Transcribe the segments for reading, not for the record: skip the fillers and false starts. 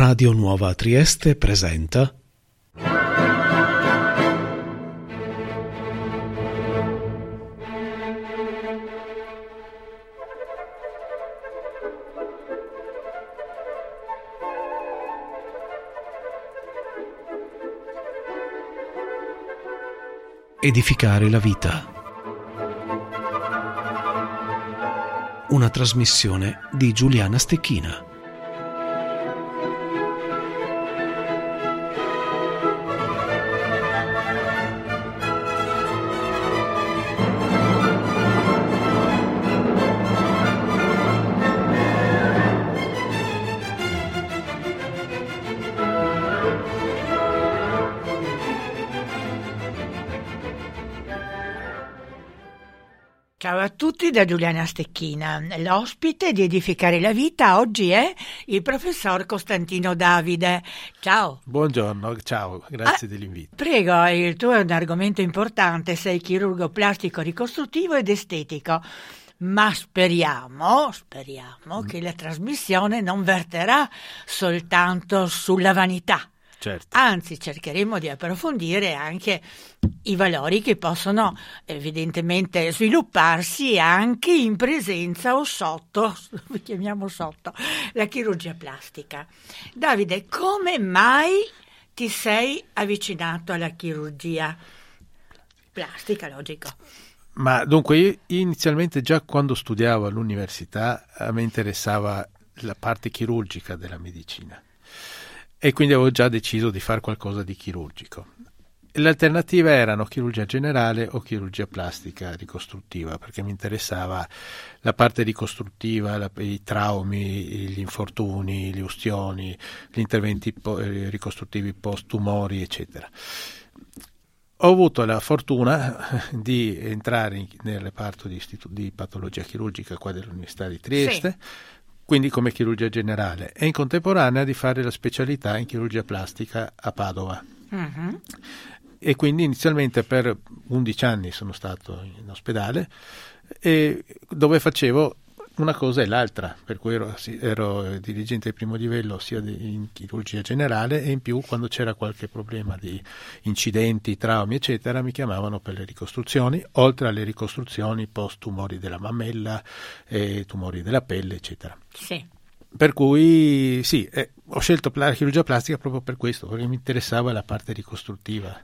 Radio Nuova Trieste presenta Edificare la vita. Una trasmissione di Giuliana Stecchina. Ciao a tutti da Giuliana Stecchina. L'ospite di Edificare la Vita oggi è il professor Costantino Davide. Ciao. Buongiorno, ciao, grazie dell'invito. Prego, il tuo è un argomento importante, sei chirurgo plastico ricostruttivo ed estetico, ma speriamo che la trasmissione non verterà soltanto sulla vanità. Certo. Anzi, cercheremo di approfondire anche i valori che possono evidentemente svilupparsi anche in presenza o sotto, chiamiamo sotto, la chirurgia plastica. Davide, come mai ti sei avvicinato alla chirurgia plastica, logico? Ma dunque io inizialmente già quando studiavo all'università a me interessava la parte chirurgica della medicina. E quindi avevo già deciso di fare qualcosa di chirurgico. Le alternative erano chirurgia generale o chirurgia plastica ricostruttiva, perché mi interessava la parte ricostruttiva, i traumi, gli infortuni, le ustioni, gli interventi ricostruttivi post-tumori, eccetera. Ho avuto la fortuna di entrare nel reparto di patologia chirurgica qua dell'Università di Trieste, sì. Quindi come chirurgia generale, e in contemporanea di fare la specialità in chirurgia plastica a Padova. Uh-huh. E quindi inizialmente per 11 anni sono stato in ospedale, dove facevo una cosa e l'altra, per cui ero dirigente di primo livello sia in chirurgia generale, e in più quando c'era qualche problema di incidenti, traumi eccetera mi chiamavano per le ricostruzioni, oltre alle ricostruzioni post tumori della mammella, tumori della pelle eccetera. Sì. Per cui sì, ho scelto la chirurgia plastica proprio per questo, perché mi interessava la parte ricostruttiva.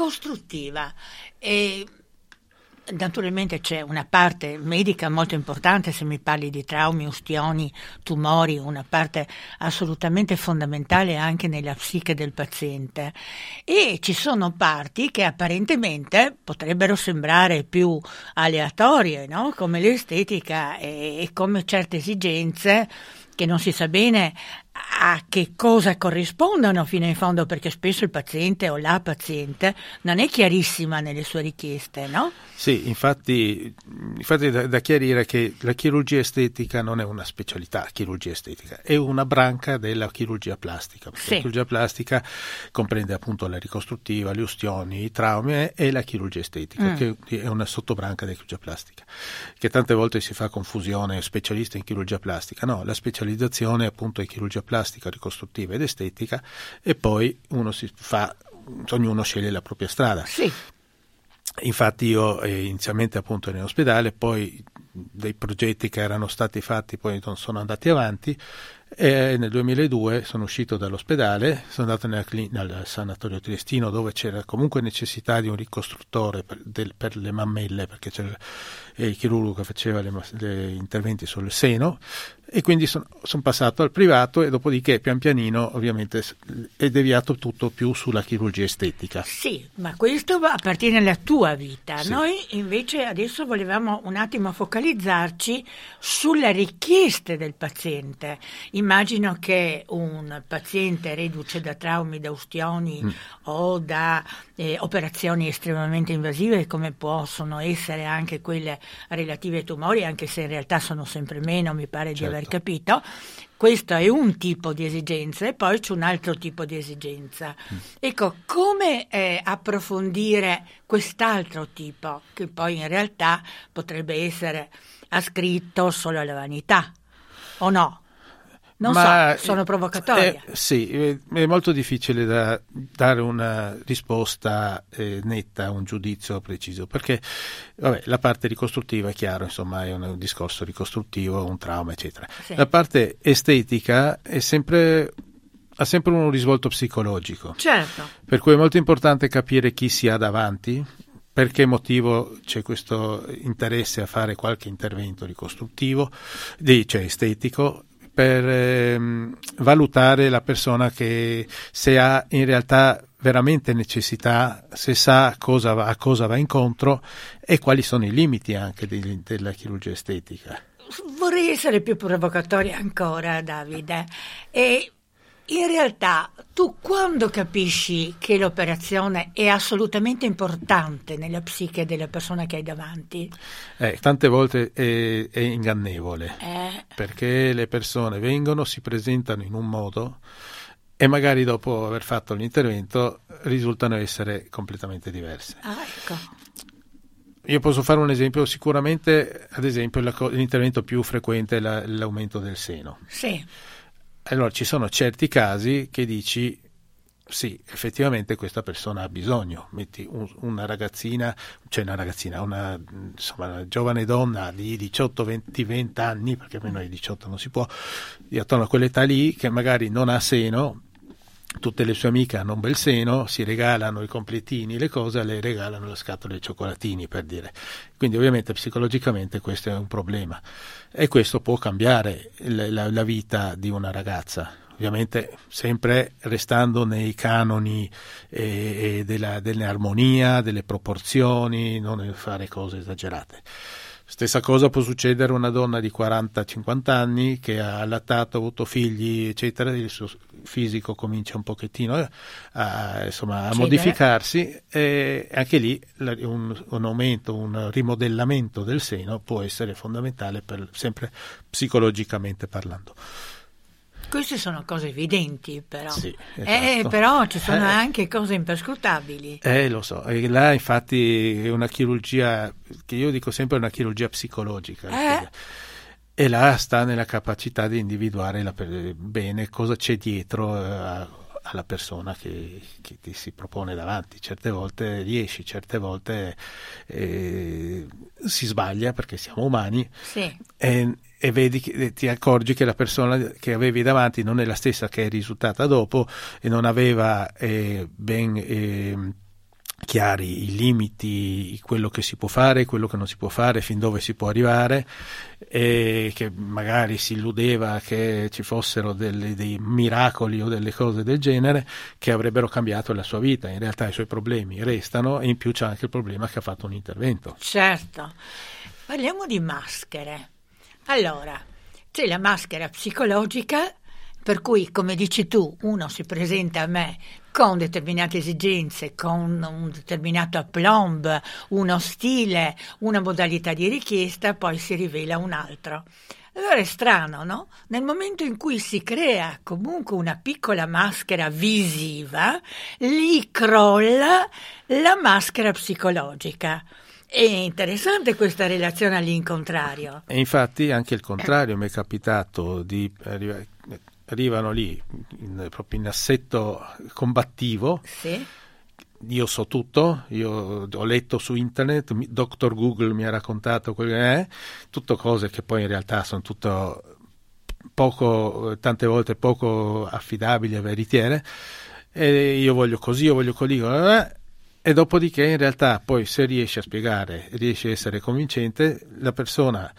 Naturalmente c'è una parte medica molto importante se mi parli di traumi, ustioni, tumori, una parte assolutamente fondamentale anche nella psiche del paziente, e ci sono parti che apparentemente potrebbero sembrare più aleatorie, no? Come l'estetica e come certe esigenze che non si sa bene a che cosa corrispondono fino in fondo, perché spesso il paziente o la paziente non è chiarissima nelle sue richieste, no? Sì, infatti da chiarire che la chirurgia estetica non è una specialità chirurgia estetica, è una branca della chirurgia plastica, perché sì. La chirurgia plastica comprende appunto la ricostruttiva, le ustioni, i traumi e la chirurgia estetica, che è una sottobranca della chirurgia plastica, che tante volte si fa confusione, specialista in chirurgia plastica. No, la specializzazione appunto è chirurgia plastica, ricostruttiva ed estetica, e poi ognuno sceglie la propria strada. Sì. Infatti io inizialmente appunto ero in ospedale, poi dei progetti che erano stati fatti poi non sono andati avanti, e nel 2002 sono uscito dall'ospedale, sono andato nel sanatorio triestino, dove c'era comunque necessità di un ricostruttore per le mammelle, perché c'era il chirurgo che faceva gli interventi sul seno, e quindi sono passato al privato, e dopodiché pian pianino ovviamente è deviato tutto più sulla chirurgia estetica. Sì, ma questo appartiene alla tua vita. Sì. Noi invece adesso volevamo un attimo focalizzarci sulle richieste del paziente. Immagino che un paziente reduce da traumi, da ustioni o da operazioni estremamente invasive, come possono essere anche quelle relative ai tumori, anche se in realtà sono sempre meno, mi pare di aver capito. Questo è un tipo di esigenza, e poi c'è un altro tipo di esigenza. Ecco, come approfondire quest'altro tipo, che poi in realtà potrebbe essere ascritto solo alla vanità, o no? Non sono provocatoria. Sì, è molto difficile da dare una risposta netta, un giudizio preciso, perché la parte ricostruttiva è chiaro, insomma, è un discorso ricostruttivo, un trauma, eccetera. Sì. La parte estetica ha sempre un risvolto psicologico. Certo. Per cui è molto importante capire chi si ha davanti, per che motivo c'è questo interesse a fare qualche intervento ricostruttivo, cioè estetico, per valutare la persona, che se ha in realtà veramente necessità, se sa a cosa va incontro e quali sono i limiti anche della chirurgia estetica. Vorrei essere più provocatoria ancora, Davide, e in realtà tu quando capisci che l'operazione è assolutamente importante nella psiche della persona che hai davanti? Tante volte è ingannevole, perché le persone vengono, si presentano in un modo e magari dopo aver fatto l'intervento risultano essere completamente diverse. Ecco. Io posso fare un esempio, sicuramente, ad esempio, l'intervento più frequente è l'aumento del seno. Sì. Allora ci sono certi casi che dici sì, effettivamente questa persona ha bisogno. Metti una ragazzina, una giovane donna di 18-20 anni, perché meno di 18 non si può, attorno a quell'età lì, che magari non ha seno, tutte le sue amiche hanno un bel seno, si regalano i completini, le cose, le regalano le scatole di cioccolatini, per dire. Quindi ovviamente psicologicamente questo è un problema e questo può cambiare la vita di una ragazza, ovviamente sempre restando nei canoni dell'armonia, delle proporzioni, non fare cose esagerate. Stessa cosa può succedere a una donna di 40-50 anni che ha allattato, ha avuto figli, eccetera, il suo fisico comincia un pochettino a modificarsi, e anche lì un aumento, un rimodellamento del seno può essere fondamentale, sempre psicologicamente parlando. Queste sono cose evidenti, però. Sì, esatto. Però ci sono anche cose imperscrutabili. Lo so, e là infatti è una chirurgia, che io dico sempre una chirurgia psicologica. E là sta nella capacità di individuare bene cosa c'è dietro alla persona che ti si propone davanti. Certe volte riesci, certe volte si sbaglia, perché siamo umani. Sì. E vedi ti accorgi che la persona che avevi davanti non è la stessa che è risultata dopo e non aveva ben chiari i limiti, quello che si può fare, quello che non si può fare, fin dove si può arrivare, e che magari si illudeva che ci fossero dei miracoli o delle cose del genere che avrebbero cambiato la sua vita. In realtà i suoi problemi restano, e in più c'è anche il problema che ha fatto un intervento. Certo. Parliamo di maschere. Allora, c'è la maschera psicologica, per cui, come dici tu, uno si presenta a me con determinate esigenze, con un determinato aplomb, uno stile, una modalità di richiesta, poi si rivela un altro. Allora è strano, no? Nel momento in cui si crea comunque una piccola maschera visiva, lì crolla la maschera psicologica. È interessante questa relazione all'incontrario. E infatti anche il contrario mi è capitato di arrivano lì proprio in assetto combattivo. Sì. Io so tutto, io ho letto su internet, Dr. Google mi ha raccontato quello che è, tutto cose che poi in realtà sono tutto tante volte poco affidabili e veritiere, e io voglio così, io voglio così, e dopodiché in realtà poi se riesci a spiegare, riesci a essere convincente, la persona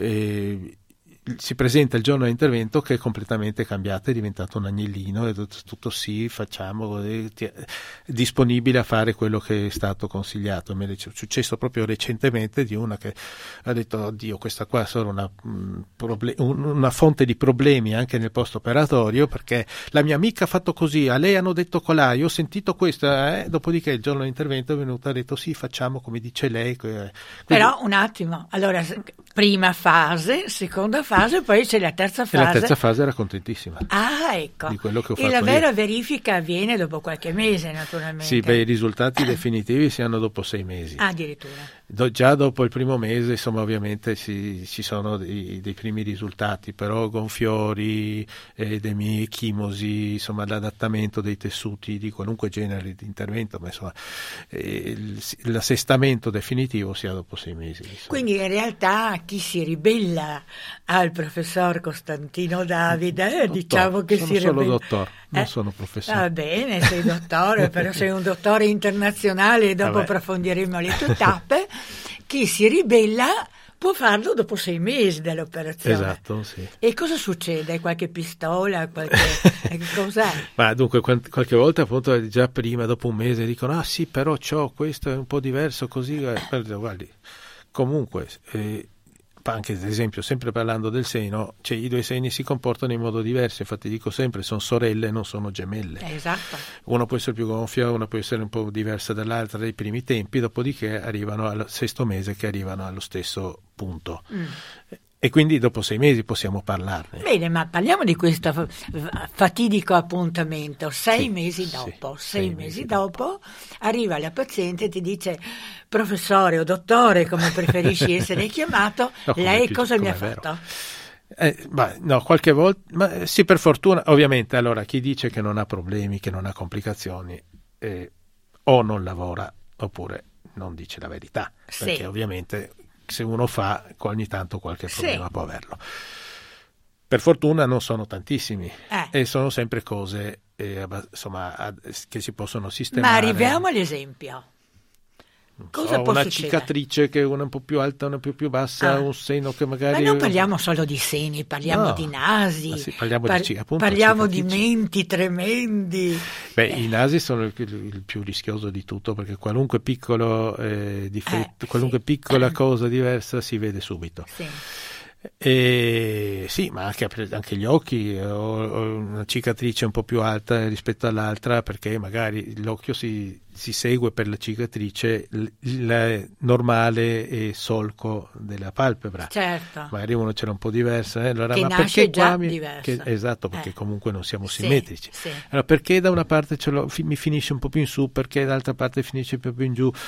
si presenta il giorno dell'intervento che è completamente cambiata, è diventato un agnellino, e tutto sì, facciamo, disponibile a fare quello che è stato consigliato. Mi è successo proprio recentemente di una che ha detto: oddio, questa qua è solo una fonte di problemi anche nel post operatorio, perché la mia amica ha fatto così, a lei hanno detto colà, io ho sentito questo, dopodiché il giorno dell'intervento è venuta e ha detto sì, facciamo come dice lei. Quindi... Però un attimo, allora prima fase, seconda fase, poi c'è la terza fase. E la terza fase era contentissima. Ecco. Di quello che ho fatto. E la vera verifica avviene dopo qualche mese, naturalmente. Sì, i risultati definitivi si hanno dopo 6 mesi. Addirittura. Già dopo il primo mese, insomma, ovviamente ci sono dei primi risultati, però gonfiori, edemi, ecchimosi, insomma, l'adattamento dei tessuti di qualunque genere di intervento, ma insomma, l'assestamento definitivo si ha dopo 6 mesi. Insomma. Quindi in realtà chi si ribella al professor Costantino Davide, diciamo che sono si ribella. Solo dottor, non sono professore. Va bene, sei dottore, però sei un dottore internazionale e dopo approfondiremo le tue tappe. Chi si ribella può farlo dopo 6 mesi dall'operazione. Esatto, sì. E cosa succede? Qualche pistola? Cos'è? Ma dunque, qualche volta appunto già prima, dopo un mese, dicono sì, però questo è un po' diverso, così. Guardi, comunque, anche ad esempio, sempre parlando del seno, cioè i 2 seni si comportano in modo diverso, infatti dico sempre, sono sorelle, non sono gemelle. Esatto. Uno può essere più gonfio, una può essere un po' diversa dall'altra dai primi tempi, dopodiché arrivano al 6° mese che arrivano allo stesso punto. E quindi dopo 6 mesi possiamo parlarne. Bene, ma parliamo di questo fatidico appuntamento. 6 mesi dopo, 6 mesi dopo arriva la paziente e ti dice: professore o dottore, come preferisci essere chiamato, lei cosa mi ha fatto? No, qualche volta, ma sì, per fortuna, ovviamente. Allora, chi dice che non ha problemi, che non ha complicazioni, o non lavora oppure non dice la verità, perché ovviamente se uno fa ogni tanto qualche problema può averlo. Per fortuna non sono tantissimi e sono sempre cose insomma, che si possono sistemare. Ma arriviamo all'esempio. Cosa può una succedere? Cicatrice che una un po' più alta, una più bassa, un seno che magari... Ma non parliamo solo di seni, parliamo di nasi, sì, parliamo di menti tremendi. I nasi sono il più rischioso di tutto, perché qualunque piccolo difetto, qualunque piccola cosa diversa si vede subito. Sì, ma anche gli occhi, o una cicatrice un po' più alta rispetto all'altra, perché magari l'occhio si segue per la cicatrice il normale solco della palpebra. Certo. Magari uno ce l'ha un po' diversa, allora, che ma nasce perché già diversa. Esatto, perché comunque non siamo simmetrici. Sì. Allora, perché da una parte mi finisce un po' più in su, perché dall'altra parte finisce più in giù?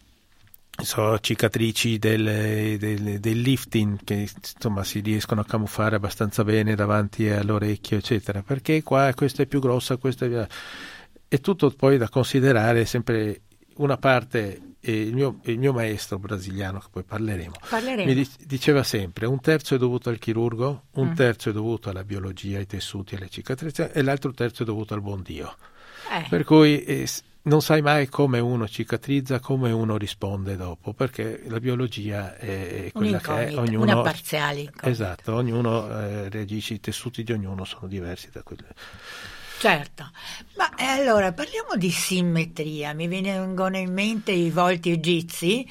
Cicatrici del lifting che insomma si riescono a camuffare abbastanza bene davanti all'orecchio, eccetera, perché qua questa è più grossa, questa è tutto poi da considerare. Sempre una parte, il mio maestro brasiliano, che poi parleremo. Mi diceva sempre: 1/3 è dovuto al chirurgo, 1/3 è dovuto alla biologia, ai tessuti, alle cicatrici, e l'altro 1/3 è dovuto al buon Dio. Per cui non sai mai come uno cicatrizza, come uno risponde dopo, perché la biologia è quella che è, ognuno, una parziale incognita. Esatto, ognuno reagisce, i tessuti di ognuno sono diversi da quelli. Certo, ma allora parliamo di simmetria. Mi vengono in mente i volti egizi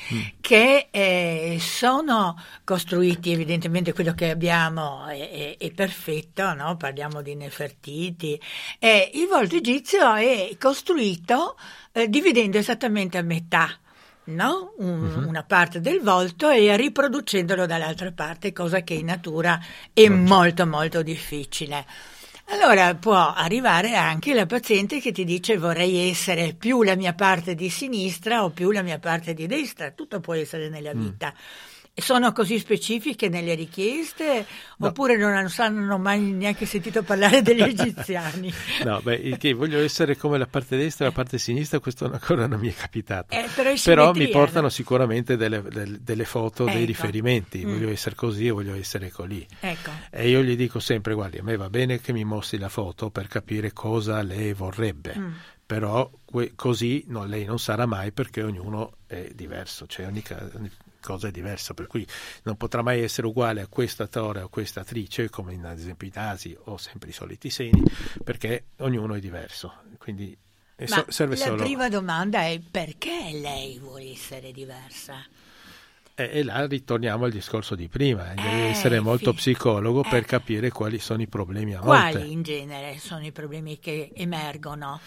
che sono costruiti, evidentemente quello che abbiamo è perfetto, no? Parliamo di Nefertiti. Il volto egizio è costruito dividendo esattamente a metà, no? Una parte del volto e riproducendolo dall'altra parte, cosa che in natura è molto molto difficile. Allora può arrivare anche la paziente che ti dice: vorrei essere più la mia parte di sinistra o più la mia parte di destra. Tutto può essere nella vita. Sono così specifiche nelle richieste, oppure non hanno mai neanche sentito parlare degli egiziani? No, che voglio essere come la parte destra e la parte sinistra, questo ancora non mi è capitato. Però mi portano sicuramente delle foto, dei riferimenti. Voglio essere così e voglio essere colì. Ecco. E io gli dico sempre: guardi, a me va bene che mi mostri la foto per capire cosa lei vorrebbe. Però così lei non sarà mai, perché ognuno è diverso, cioè ogni cosa è diversa, per cui non potrà mai essere uguale a questa attore o a questa attrice, come ad esempio i nasi o sempre i soliti seni, perché ognuno è diverso. Quindi serve la solo... prima domanda è: perché lei vuole essere diversa? E là ritorniamo al discorso di prima, deve essere molto psicologo per capire quali sono i problemi a volte. Quali in genere sono i problemi che emergono?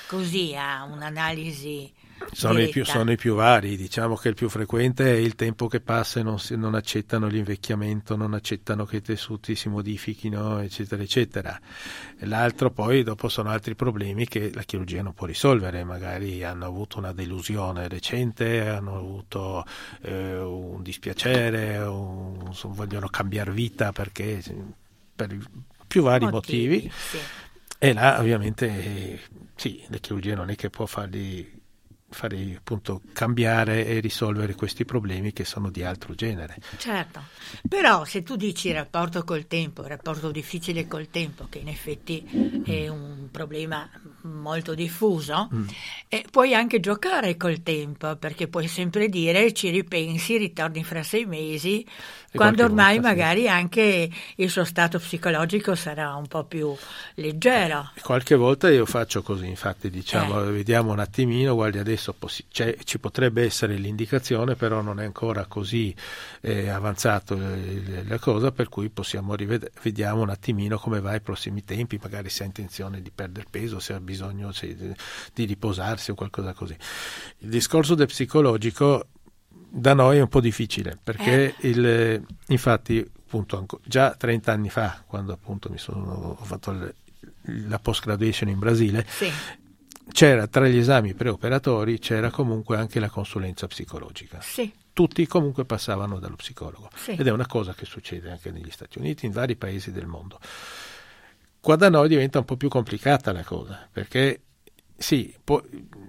così a un'analisi sono i più vari. Diciamo che il più frequente è il tempo che passa e non accettano l'invecchiamento, non accettano che i tessuti si modifichino, eccetera eccetera. L'altro poi dopo sono altri problemi che la chirurgia non può risolvere, magari hanno avuto una delusione recente, hanno avuto un dispiacere, vogliono cambiare vita perché per più vari motivi. Sì. E là ovviamente sì, la chirurgia non è che può fare appunto cambiare e risolvere questi problemi che sono di altro genere. Certo, però se tu dici rapporto col tempo, rapporto difficile col tempo, che in effetti è un problema molto diffuso, puoi anche giocare col tempo, perché puoi sempre dire ci ripensi, ritorni fra 6 mesi, quando ormai volta, magari anche il suo stato psicologico sarà un po' più leggero. Qualche volta io faccio così, infatti diciamo vediamo un attimino, guardi adesso ci potrebbe essere l'indicazione, però non è ancora così avanzato la cosa, per cui vediamo un attimino come va i prossimi tempi, magari se ha intenzione di perdere peso, se ha bisogno di riposarsi o qualcosa così. Il discorso del psicologico da noi è un po' difficile, perché infatti appunto già 30 anni fa, quando appunto ho fatto la post graduation in Brasile, c'era tra gli esami preoperatori c'era comunque anche la consulenza psicologica. Tutti comunque passavano dallo psicologo, ed è una cosa che succede anche negli Stati Uniti, in vari paesi del mondo. Qua da noi diventa un po' più complicata la cosa, perché si può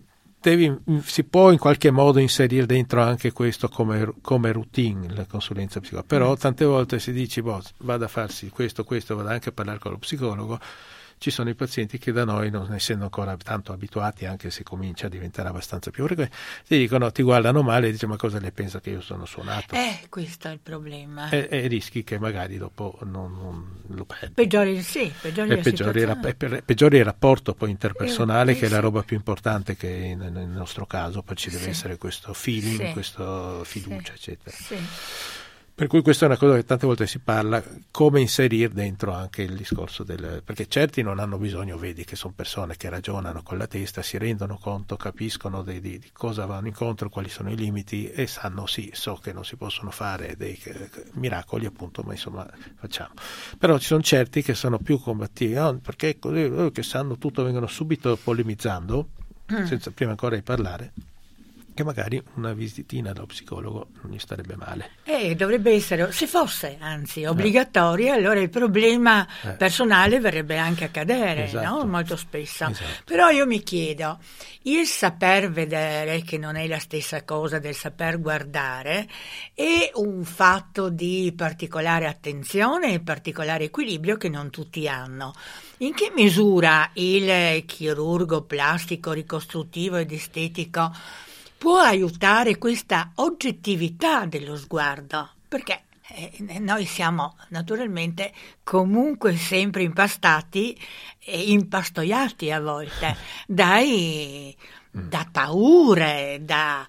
in qualche modo inserire dentro anche questo come routine, la consulenza psicologica, però tante volte si dice vada a farsi questo, vada anche a parlare con lo psicologo. Ci sono i pazienti che da noi, non essendo ancora tanto abituati, anche se comincia a diventare abbastanza più frequente, ti dicono, ti guardano male e dicono: ma cosa le pensa che io sono suonato? Questo è il problema. E rischi che magari dopo non lo perdi. Peggiori il rapporto poi interpersonale, che è la roba più importante che nel nostro caso, poi ci deve essere questo feeling, questa fiducia, eccetera. Per cui questa è una cosa che tante volte si parla, come inserire dentro anche il discorso perché certi non hanno bisogno, vedi che sono persone che ragionano con la testa, si rendono conto, capiscono di cosa vanno incontro, quali sono i limiti, e sanno so che non si possono fare dei miracoli appunto, ma insomma facciamo. Però ci sono certi che sono più combattivi, perché così che sanno tutto, vengono subito polemizzando, senza prima ancora di parlare, che magari una visitina dallo psicologo non gli starebbe male. Dovrebbe essere, se fosse anzi obbligatoria, allora il problema personale verrebbe anche a cadere, no? Molto spesso. Però io mi chiedo, il saper vedere, che non è la stessa cosa del saper guardare, è un fatto di particolare attenzione e particolare equilibrio che non tutti hanno. In che misura il chirurgo plastico, ricostruttivo ed estetico può aiutare questa oggettività dello sguardo? Perché noi siamo naturalmente comunque sempre impastati e impastoiati a volte da paure, da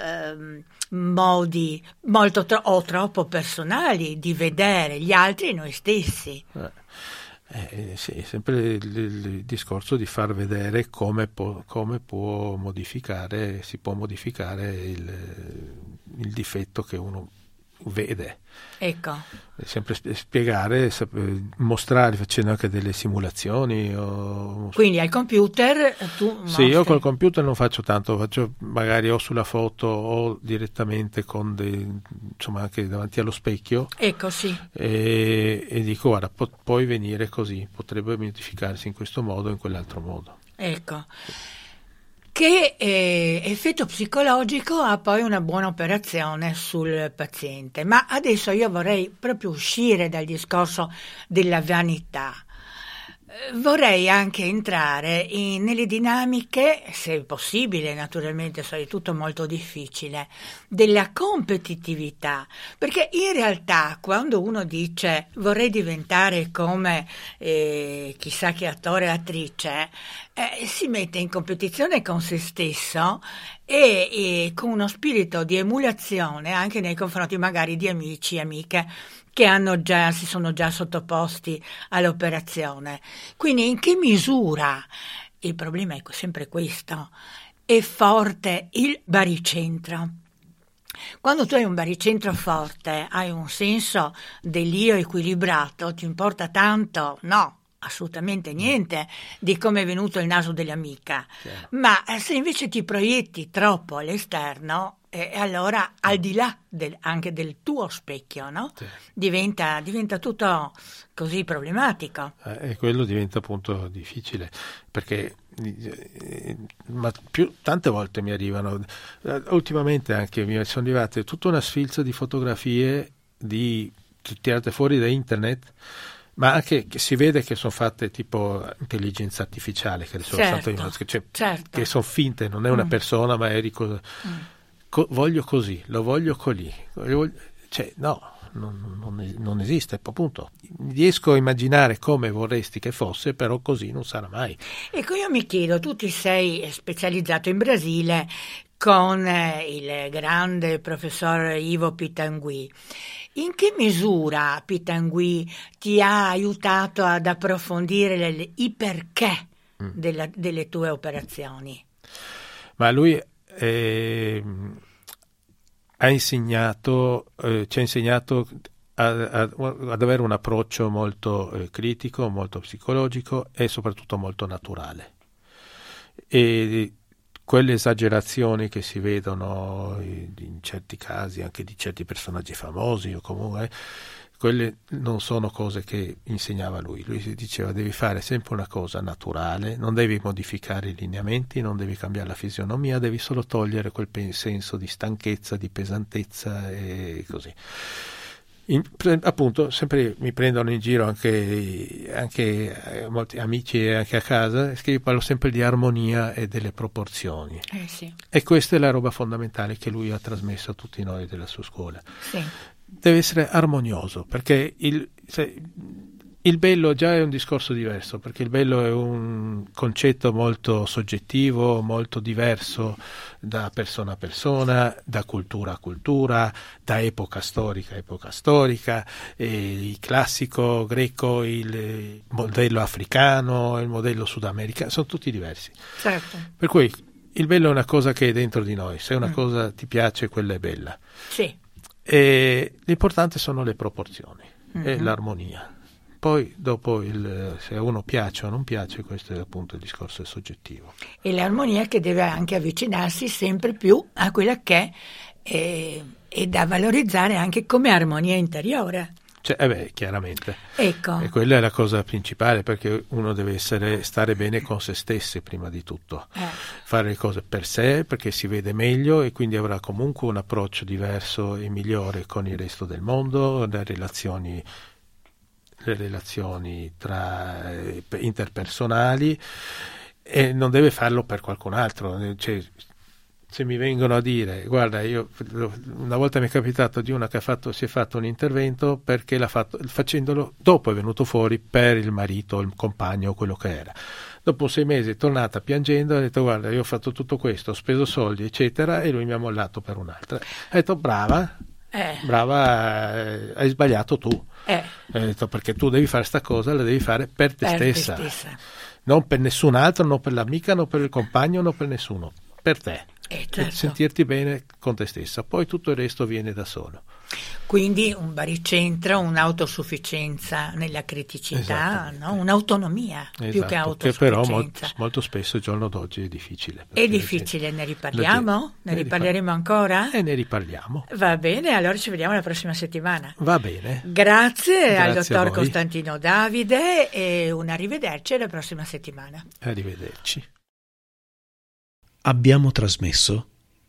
modi molto o troppo personali di vedere gli altri e noi stessi. Sì, sempre il discorso di far vedere come può modificare, si può modificare il difetto che uno vede. Ecco. Sempre spiegare, mostrare, facendo anche delle simulazioni. Quindi al computer tu mostri. Sì, io col computer non faccio tanto, faccio magari o sulla foto o direttamente insomma anche davanti allo specchio. Ecco, sì. E dico, guarda, puoi venire così, potrebbe modificarsi in questo modo o in quell'altro modo. Ecco. Che effetto psicologico ha poi una buona operazione sul paziente. Ma adesso io vorrei proprio uscire dal discorso della vanità. Vorrei anche entrare nelle dinamiche, se è possibile, naturalmente è tutto molto difficile, della competitività, perché in realtà quando uno dice vorrei diventare come chissà che attore o attrice, si mette in competizione con se stesso e con uno spirito di emulazione anche nei confronti magari di amici e amiche che si sono già sottoposti all'operazione. Quindi in che misura il problema è sempre questo: è forte il baricentro. Quando tu hai un baricentro forte, hai un senso dell'io equilibrato, ti importa tanto? No, assolutamente niente di come è venuto il naso dell'amica. Chiaro. Ma se invece ti proietti troppo all'esterno, allora al di là anche del tuo specchio, no? Sì. Diventa tutto così problematico. E quello diventa appunto difficile, perché tante volte mi arrivano, ultimamente anche mi sono arrivate tutta una sfilza di fotografie tirate fuori da internet, ma anche che si vede che sono fatte tipo intelligenza artificiale, che che sono finte, non è una persona, ma è voglio così, lo voglio così, no, non esiste, appunto. Riesco a immaginare come vorresti che fosse, però così non sarà mai. Ecco, io mi chiedo, tu ti sei specializzato in Brasile con il grande professor Ivo Pitangui. In che misura Pitangui ti ha aiutato ad approfondire i perché delle tue operazioni? Ma lui ci ha insegnato ad avere un approccio molto critico, molto psicologico e soprattutto molto naturale. E quelle esagerazioni che si vedono in certi casi anche di certi personaggi famosi o comunque, quelle non sono cose che insegnava lui. Lui si diceva: devi fare sempre una cosa naturale, non devi modificare i lineamenti, non devi cambiare la fisionomia, devi solo togliere quel senso di stanchezza, di pesantezza e così. Appunto, sempre mi prendono in giro anche molti amici e anche a casa, che io parlo sempre di armonia e delle proporzioni. Sì. E questa è la roba fondamentale che lui ha trasmesso a tutti noi della sua scuola. Sì. Deve essere armonioso, perché il bello già è un discorso diverso, perché il bello è un concetto molto soggettivo, molto diverso da persona a persona, da cultura a cultura, da epoca storica a epoca storica, il classico greco, il modello africano, il modello sudamericano, sono tutti diversi. Certo. Per cui il bello è una cosa che è dentro di noi, se una cosa ti piace, quella è bella. Sì. E l'importante sono le proporzioni e l'armonia. Poi dopo se a uno piace o non piace, questo è appunto il discorso soggettivo. E l'armonia che deve anche avvicinarsi sempre più a quella che è da valorizzare anche come armonia interiore. Chiaramente. Ecco. E quella è la cosa principale, perché uno deve stare bene con se stessi prima di tutto. Fare le cose per sé, perché si vede meglio e quindi avrà comunque un approccio diverso e migliore con il resto del mondo, le relazioni tra interpersonali, e non deve farlo per qualcun altro. Se mi vengono a dire: guarda, io una volta mi è capitato di una che si è fatto un intervento perché facendolo dopo è venuto fuori per il marito, il compagno, quello che era. Dopo 6 mesi è tornata piangendo e ha detto: guarda, io ho fatto tutto questo, ho speso soldi eccetera, e lui mi ha mollato per un'altra. Ha detto: brava, hai sbagliato tu. Ha detto: perché tu devi fare sta cosa, la devi fare per te stessa, non per nessun altro, non per l'amica, non per il compagno, non per nessuno, per te. Certo. E sentirti bene con te stessa, poi tutto il resto viene da solo. Quindi un baricentro, un'autosufficienza nella criticità, no? Un'autonomia più che autosufficienza. Che però molto spesso il giorno d'oggi è difficile. È difficile, ne riparliamo? Ne riparleremo ancora? E ne riparliamo. Va bene, allora ci vediamo la prossima settimana. Va bene. Grazie al dottor Costantino Davide e un arrivederci alla prossima settimana. Arrivederci. Abbiamo trasmesso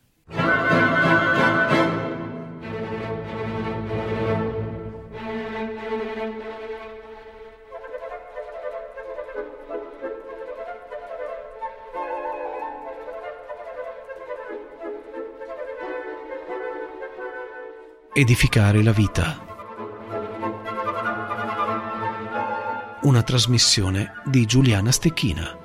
Edificare la vita. Una trasmissione di Giuliana Stecchina.